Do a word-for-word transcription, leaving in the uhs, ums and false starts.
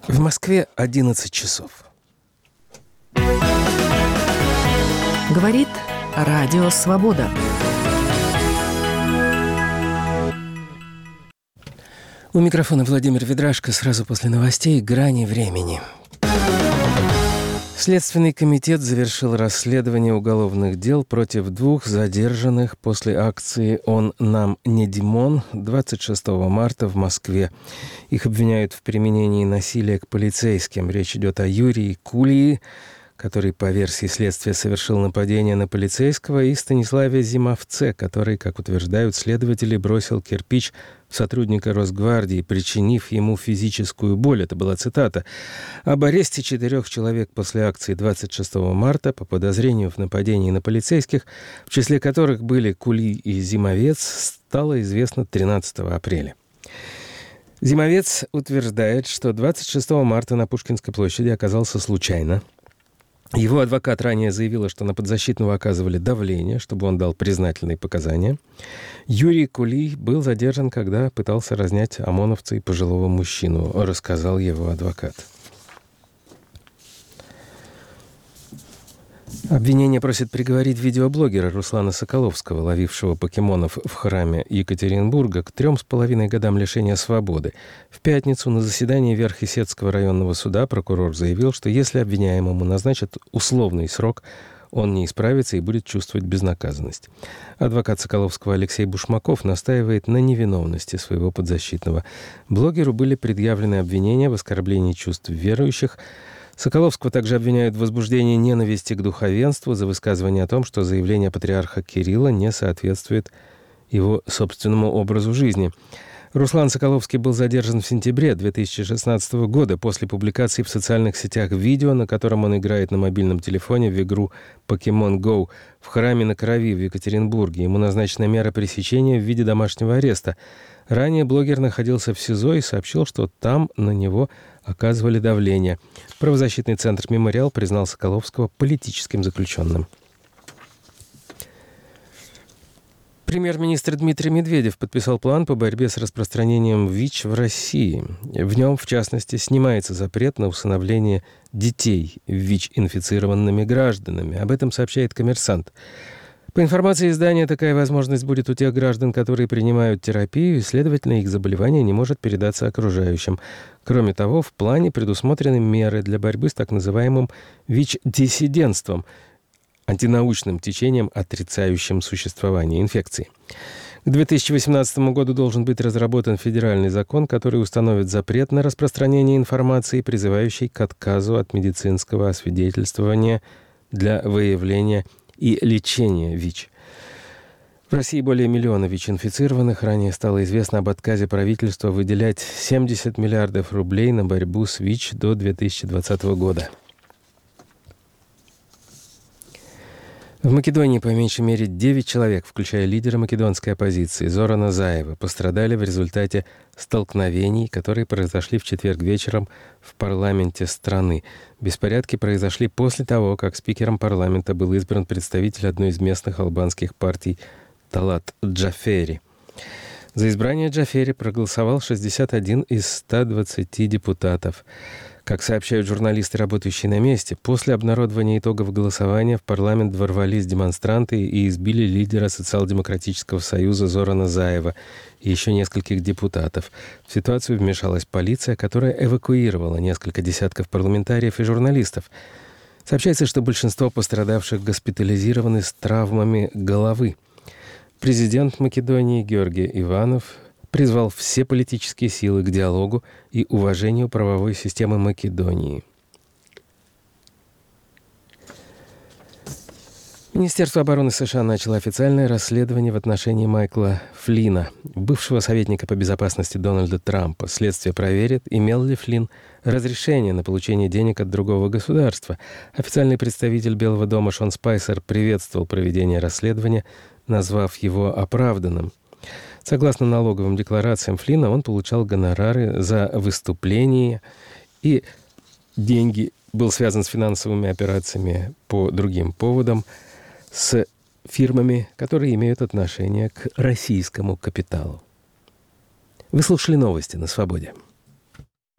В Москве одиннадцать часов. Говорит Радио Свобода. У микрофона Владимир Ведрашко. Сразу после новостей «Грани времени». Следственный комитет завершил расследование уголовных дел против двух задержанных после акции «Он нам не Димон» двадцать шестого марта в Москве. Их обвиняют в применении насилия к полицейским. Речь идет о Юрии Кулии, который, по версии следствия, совершил нападение на полицейского, и Станиславе Зимовце, который, как утверждают следователи, бросил кирпич в сотрудника Росгвардии, причинив ему физическую боль. Это была цитата. Об аресте четырех человек после акции двадцать шестого марта по подозрению в нападении на полицейских, в числе которых были Кули и Зимовец, стало известно тринадцатого апреля. Зимовец утверждает, что двадцать шестого марта на Пушкинской площади оказался случайно. Его адвокат ранее заявила, что на подзащитного оказывали давление, чтобы он дал признательные показания. Юрий Кулий был задержан, когда пытался разнять ОМОНовца и пожилого мужчину, рассказал его адвокат. Обвинение просит приговорить видеоблогера Руслана Соколовского, ловившего покемонов в храме Екатеринбурга, к трем с половиной годам лишения свободы. В пятницу на заседании Верхесецкого районного суда прокурор заявил, что если обвиняемому назначат условный срок, он не исправится и будет чувствовать безнаказанность. Адвокат Соколовского Алексей Бушмаков настаивает на невиновности своего подзащитного. Блогеру были предъявлены обвинения в оскорблении чувств верующих. Соколовского также обвиняют в возбуждении ненависти к духовенству за высказывание о том, что заявление патриарха Кирилла не соответствует его собственному образу жизни. Руслан Соколовский был задержан в сентябре две тысячи шестнадцатого года после публикации в социальных сетях видео, на котором он играет на мобильном телефоне в игру Pokemon Go в храме на Крови в Екатеринбурге. Ему назначена мера пресечения в виде домашнего ареста. Ранее блогер находился в СИЗО и сообщил, что там на него оказывали давление. Правозащитный центр «Мемориал» признал Соколовского политическим заключенным. Премьер-министр Дмитрий Медведев подписал план по борьбе с распространением ВИЧ в России. В нем, в частности, снимается запрет на усыновление детей ВИЧ-инфицированными гражданами. Об этом сообщает «Коммерсант». По информации издания, такая возможность будет у тех граждан, которые принимают терапию, и, следовательно, их заболевание не может передаться окружающим. Кроме того, в плане предусмотрены меры для борьбы с так называемым ВИЧ-диссидентством, антинаучным течением, отрицающим существование инфекции. К две тысячи восемнадцатому году должен быть разработан федеральный закон, который установит запрет на распространение информации, призывающей к отказу от медицинского освидетельствования для выявления и лечения ВИЧ. В России более миллиона ВИЧ-инфицированных. Ранее стало известно об отказе правительства выделять семьдесят миллиардов рублей на борьбу с ВИЧ до две тысячи двадцатого года. В Македонии по меньшей мере девять человек, включая лидера македонской оппозиции Зорана Заева, пострадали в результате столкновений, которые произошли в четверг вечером в парламенте страны. Беспорядки произошли после того, как спикером парламента был избран представитель одной из местных албанских партий Талат Джафери. За избрание Джафери проголосовал шестьдесят один из ста двадцати депутатов. Как сообщают журналисты, работающие на месте, после обнародования итогов голосования в парламент ворвались демонстранты и избили лидера Социал-демократического союза Зорана Заева и еще нескольких депутатов. В ситуацию вмешалась полиция, которая эвакуировала несколько десятков парламентариев и журналистов. Сообщается, что большинство пострадавших госпитализированы с травмами головы. Президент Македонии Георгий Иванов призвал все политические силы к диалогу и уважению правовой системы Македонии. Министерство обороны США начало официальное расследование в отношении Майкла Флина, бывшего советника по безопасности Дональда Трампа. Следствие проверит, имел ли Флин разрешение на получение денег от другого государства. Официальный представитель Белого дома Шон Спайсер приветствовал проведение расследования, назвав его оправданным. Согласно налоговым декларациям Флина, он получал гонорары за выступления, и деньги был связан с финансовыми операциями по другим поводам с фирмами, которые имеют отношение к российскому капиталу. Вы слушали новости на «Свободе».